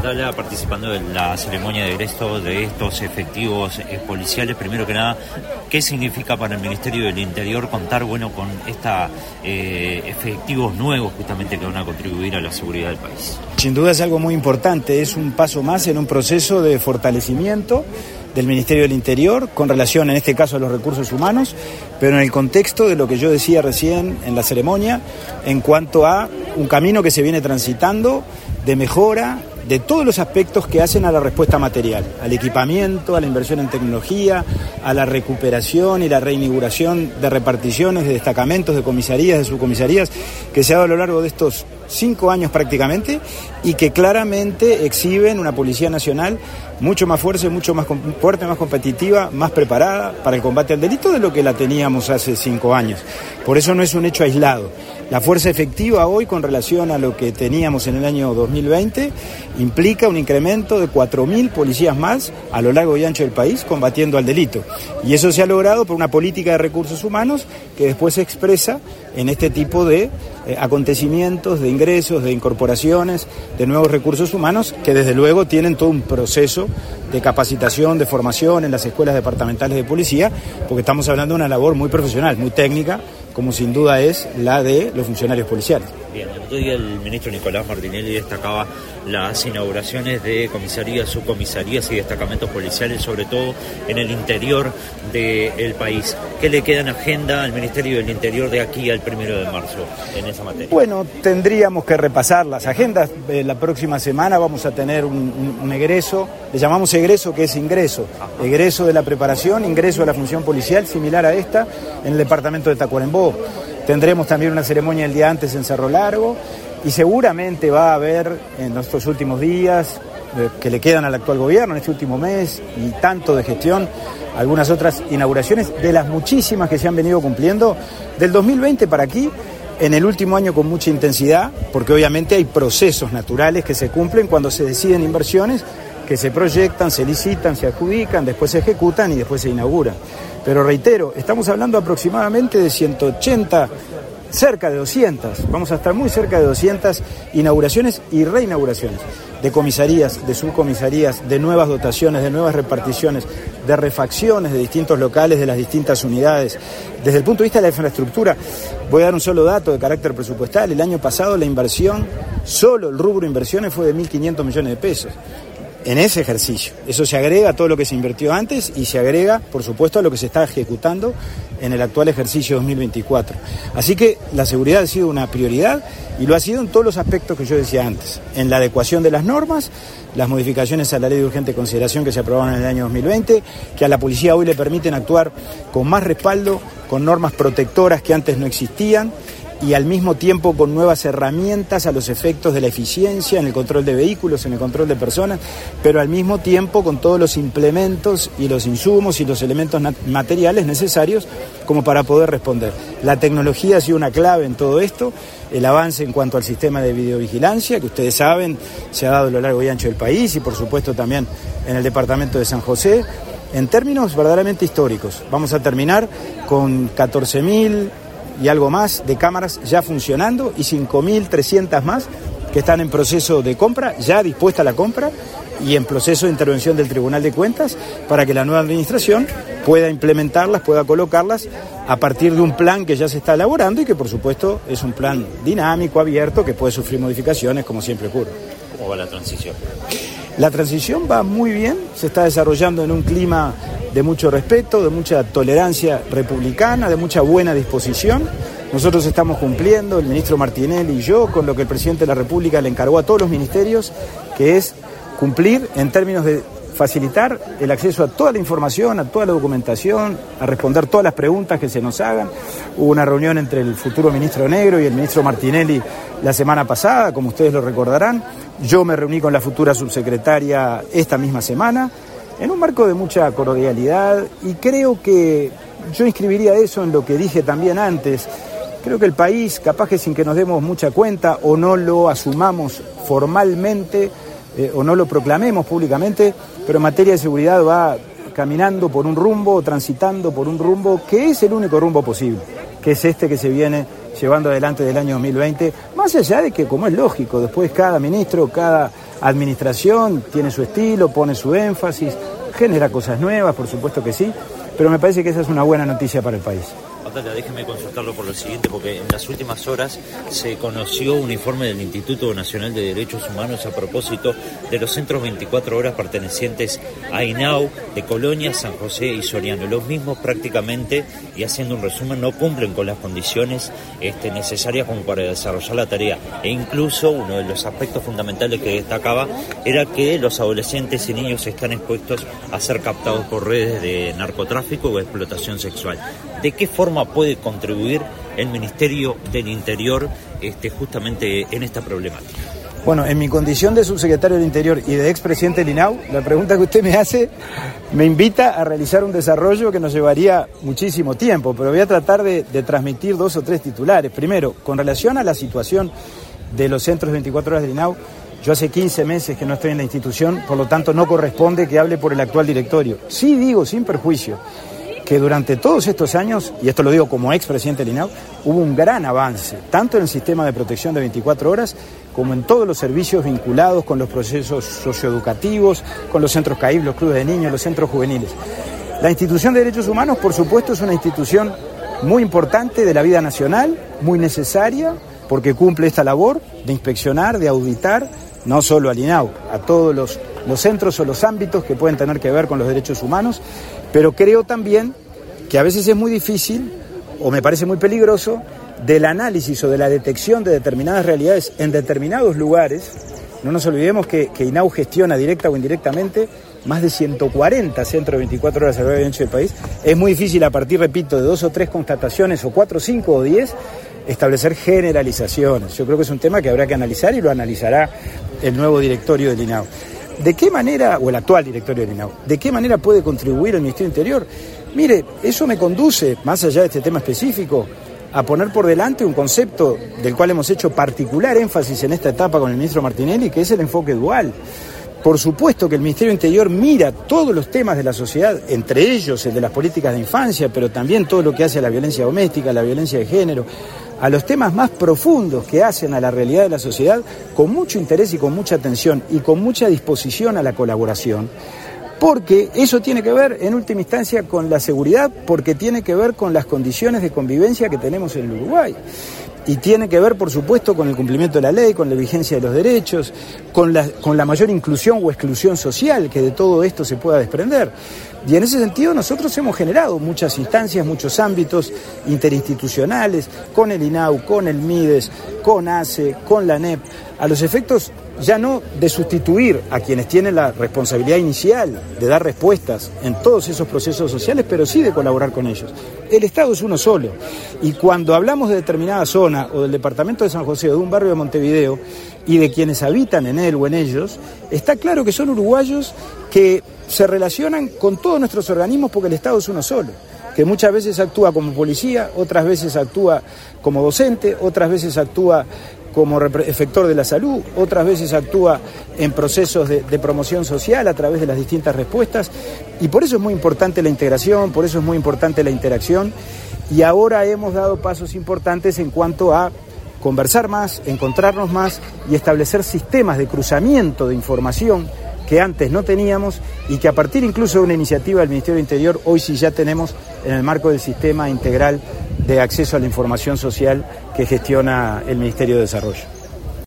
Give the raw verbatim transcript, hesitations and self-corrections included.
está participando en la ceremonia de egreso de estos efectivos eh, policiales. Primero que nada, ¿qué significa para el Ministerio del Interior contar bueno con esta eh, efectivos nuevos justamente que van a contribuir a la seguridad del país? Sin duda es algo muy importante, es un paso más en un proceso de fortalecimiento del Ministerio del Interior con relación, en este caso, a los recursos humanos, pero en el contexto de lo que yo decía recién en la ceremonia, en cuanto a un camino que se viene transitando de mejora de todos los aspectos que hacen a la respuesta material, al equipamiento, a la inversión en tecnología, a la recuperación y la reinauguración de reparticiones, de destacamentos, de comisarías, de subcomisarías, que se ha dado a lo largo de estos cinco años prácticamente, y que claramente exhiben una Policía Nacional mucho más fuerte, mucho más fuerte, más competitiva, más preparada para el combate al delito de lo que la teníamos hace cinco años. Por eso no es un hecho aislado. La fuerza efectiva hoy con relación a lo que teníamos en el año dos mil veinte implica un incremento de cuatro mil policías más a lo largo y ancho del país combatiendo al delito. Y eso se ha logrado por una política de recursos humanos que después se expresa en este tipo de eh, acontecimientos, de ingresos, de incorporaciones, de nuevos recursos humanos que desde luego tienen todo un proceso de capacitación, de formación en las escuelas departamentales de policía, porque estamos hablando de una labor muy profesional, muy técnica, como sin duda es la de los funcionarios policiales. Bien, el otro día el ministro Nicolás Martinelli destacaba las inauguraciones de comisarías, subcomisarías y destacamentos policiales, sobre todo en el interior del país. ¿Qué le queda en agenda al Ministerio del Interior de aquí al primero de marzo en esa materia? Bueno, tendríamos que repasar las agendas. Eh, la próxima semana vamos a tener un, un, un egreso, le llamamos egreso, que es ingreso. Ajá. Egreso de la preparación, ingreso de la función policial, similar a esta, en el departamento de Tacuarembó. Tendremos también una ceremonia el día antes en Cerro Largo y seguramente va a haber en estos últimos días eh, que le quedan al actual gobierno, en este último mes y tanto de gestión, algunas otras inauguraciones de las muchísimas que se han venido cumpliendo del dos mil veinte para aquí, en el último año con mucha intensidad, porque obviamente hay procesos naturales que se cumplen cuando se deciden inversiones que se proyectan, se licitan, se adjudican, después se ejecutan y después se inauguran. Pero reitero, estamos hablando aproximadamente de ciento ochenta, cerca de doscientas, vamos a estar muy cerca de doscientas inauguraciones y reinauguraciones de comisarías, de subcomisarías, de nuevas dotaciones, de nuevas reparticiones, de refacciones de distintos locales, de las distintas unidades. Desde el punto de vista de la infraestructura, voy a dar un solo dato de carácter presupuestal. El año pasado la inversión, solo el rubro inversiones fue de mil quinientos millones de pesos. En ese ejercicio. Eso se agrega a todo lo que se invirtió antes y se agrega, por supuesto, a lo que se está ejecutando en el actual ejercicio dos mil veinticuatro. Así que la seguridad ha sido una prioridad y lo ha sido en todos los aspectos que yo decía antes. En la adecuación de las normas, las modificaciones a la ley de urgente consideración que se aprobaron en el año dos mil veinte, que a la policía hoy le permiten actuar con más respaldo, con normas protectoras que antes no existían, y al mismo tiempo con nuevas herramientas a los efectos de la eficiencia en el control de vehículos, en el control de personas, pero al mismo tiempo con todos los implementos y los insumos y los elementos materiales necesarios como para poder responder. La tecnología ha sido una clave en todo esto, el avance en cuanto al sistema de videovigilancia, que ustedes saben se ha dado a lo largo y ancho del país y por supuesto también en el departamento de San José, en términos verdaderamente históricos. Vamos a terminar con catorce mil y algo más de cámaras ya funcionando y cinco mil trescientas más que están en proceso de compra, ya dispuesta a la compra y en proceso de intervención del Tribunal de Cuentas para que la nueva administración pueda implementarlas, pueda colocarlas a partir de un plan que ya se está elaborando y que por supuesto es un plan dinámico, abierto, que puede sufrir modificaciones como siempre ocurre. ¿Cómo va la transición? La transición va muy bien, se está desarrollando en un clima de mucho respeto, de mucha tolerancia republicana, de mucha buena disposición. Nosotros estamos cumpliendo, el ministro Martinelli y yo, con lo que el presidente de la República le encargó a todos los ministerios, que es cumplir en términos de facilitar el acceso a toda la información, a toda la documentación, a responder todas las preguntas que se nos hagan. Hubo una reunión entre el futuro ministro Negro y el ministro Martinelli la semana pasada, como ustedes lo recordarán. Yo me reuní con la futura subsecretaria esta misma semana, en un marco de mucha cordialidad, y creo que yo inscribiría eso en lo que dije también antes. Creo que el país, capaz que sin que nos demos mucha cuenta o no lo asumamos formalmente eh, o no lo proclamemos públicamente, pero en materia de seguridad va caminando por un rumbo, transitando por un rumbo que es el único rumbo posible, que es este que se viene llevando adelante del año dos mil veinte, más allá de que, como es lógico, después cada ministro, cada administración tiene su estilo, pone su énfasis, genera cosas nuevas, por supuesto que sí, pero me parece que esa es una buena noticia para el país. Batalla, déjeme consultarlo por lo siguiente, porque en las últimas horas se conoció un informe del Instituto Nacional de Derechos Humanos a propósito de los centros veinticuatro horas pertenecientes a INAU, de Colonia, San José y Soriano. Los mismos prácticamente, y haciendo un resumen, no cumplen con las condiciones este, necesarias como para desarrollar la tarea. E incluso uno de los aspectos fundamentales que destacaba era que los adolescentes y niños están expuestos a ser captados por redes de narcotráfico o explotación sexual. ¿De qué forma puede contribuir el Ministerio del Interior este, justamente en esta problemática? Bueno, en mi condición de subsecretario del Interior y de expresidente del INAU, la pregunta que usted me hace me invita a realizar un desarrollo que nos llevaría muchísimo tiempo, pero voy a tratar de, de transmitir dos o tres titulares. Primero, con relación a la situación de los centros veinticuatro horas del INAU, yo hace quince meses que no estoy en la institución, por lo tanto no corresponde que hable por el actual directorio. Sí digo, sin perjuicio, que durante todos estos años, y esto lo digo como expresidente del INAU, hubo un gran avance, tanto en el sistema de protección de veinticuatro horas, como en todos los servicios vinculados con los procesos socioeducativos, con los centros C A I B, los clubes de niños, los centros juveniles. La institución de derechos humanos, por supuesto, es una institución muy importante de la vida nacional, muy necesaria, porque cumple esta labor de inspeccionar, de auditar, no solo al INAU, a todos los, los centros o los ámbitos que pueden tener que ver con los derechos humanos, pero creo también que a veces es muy difícil, o me parece muy peligroso, del análisis o de la detección de determinadas realidades en determinados lugares. No nos olvidemos que, que INAU gestiona directa o indirectamente más de ciento cuarenta centros de veinticuatro horas a lo largo y ancho del país. Es muy difícil, a partir, repito, de dos o tres constataciones, o cuatro, cinco o diez, establecer generalizaciones. Yo creo que es un tema que habrá que analizar y lo analizará el nuevo directorio del INAU. ¿De qué manera, o el actual directorio del INAU, de qué manera puede contribuir el Ministerio del Interior? Mire, eso me conduce, más allá de este tema específico, a poner por delante un concepto del cual hemos hecho particular énfasis en esta etapa con el ministro Martinelli, que es el enfoque dual. Por supuesto que el Ministerio del Interior mira todos los temas de la sociedad, entre ellos el de las políticas de infancia, pero también todo lo que hace a la violencia doméstica, a la violencia de género, a los temas más profundos que hacen a la realidad de la sociedad, con mucho interés y con mucha atención y con mucha disposición a la colaboración, porque eso tiene que ver en última instancia con la seguridad, porque tiene que ver con las condiciones de convivencia que tenemos en el Uruguay. Y tiene que ver, por supuesto, con el cumplimiento de la ley, con la vigencia de los derechos, con la, con la mayor inclusión o exclusión social que de todo esto se pueda desprender. Y en ese sentido nosotros hemos generado muchas instancias, muchos ámbitos interinstitucionales, con el INAU, con el MIDES, con ACE, con la ANEP, a los efectos ya no de sustituir a quienes tienen la responsabilidad inicial de dar respuestas en todos esos procesos sociales, pero sí de colaborar con ellos. El Estado es uno solo, y cuando hablamos de determinada zona o del departamento de San José o de un barrio de Montevideo y de quienes habitan en él o en ellos, está claro que son uruguayos que se relacionan con todos nuestros organismos porque el Estado es uno solo, que muchas veces actúa como policía, otras veces actúa como docente, otras veces actúa como efector de la salud, otras veces actúa en procesos de, de promoción social a través de las distintas respuestas, y por eso es muy importante la integración, por eso es muy importante la interacción, y ahora hemos dado pasos importantes en cuanto a conversar más, encontrarnos más y establecer sistemas de cruzamiento de información que antes no teníamos y que a partir incluso de una iniciativa del Ministerio del Interior hoy sí ya tenemos en el marco del sistema integral de acceso a la información social que gestiona el Ministerio de Desarrollo.